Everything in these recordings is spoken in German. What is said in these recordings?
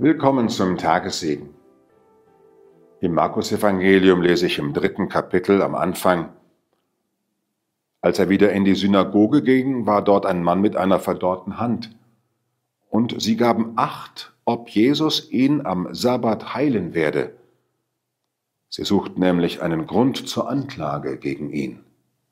Willkommen zum Tagessegen. Im Markus-Evangelium lese ich im 3. Kapitel am Anfang: Als er wieder in die Synagoge ging, war dort ein Mann mit einer verdorrten Hand. Und sie gaben Acht, ob Jesus ihn am Sabbat heilen werde. Sie suchten nämlich einen Grund zur Anklage gegen ihn.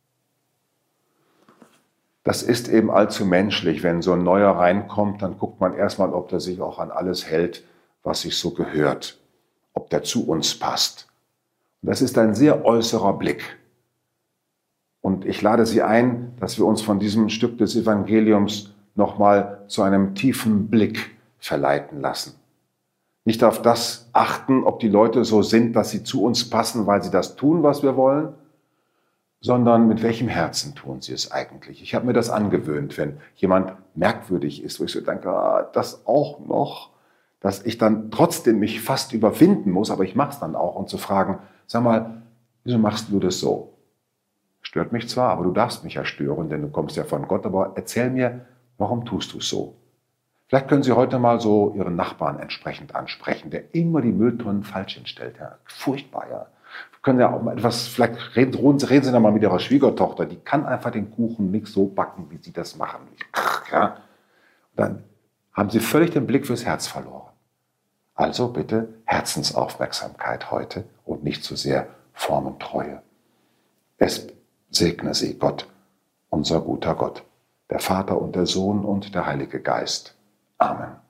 Das ist eben allzu menschlich. Wenn so ein Neuer reinkommt, dann guckt man erstmal, ob der sich auch an alles hält, was sich so gehört, ob der zu uns passt. Und das ist ein sehr äußerer Blick. Und ich lade Sie ein, dass wir uns von diesem Stück des Evangeliums nochmal zu einem tiefen Blick verleiten lassen. Nicht auf das achten, ob die Leute so sind, dass sie zu uns passen, weil sie das tun, was wir wollen, sondern mit welchem Herzen tun sie es eigentlich. Ich habe mir das angewöhnt, wenn jemand merkwürdig ist, wo ich so denke, das auch noch, dass ich dann trotzdem mich fast überwinden muss, aber ich mache es dann auch, und zu fragen, sag mal, wieso machst du das so? Stört mich zwar, aber du darfst mich ja stören, denn du kommst ja von Gott, aber erzähl mir, warum tust du es so? Vielleicht können Sie heute mal so Ihren Nachbarn entsprechend ansprechen, der immer die Mülltonnen falsch hinstellt. Ja, furchtbar, ja. Können ja auch mal etwas, vielleicht reden Sie noch mal mit Ihrer Schwiegertochter, die kann einfach den Kuchen nicht so backen, wie Sie das machen. Ja. Dann haben Sie völlig den Blick fürs Herz verloren. Also bitte Herzensaufmerksamkeit heute und nicht zu sehr Formentreue. Es segne Sie Gott, unser guter Gott, der Vater und der Sohn und der Heilige Geist. Amen.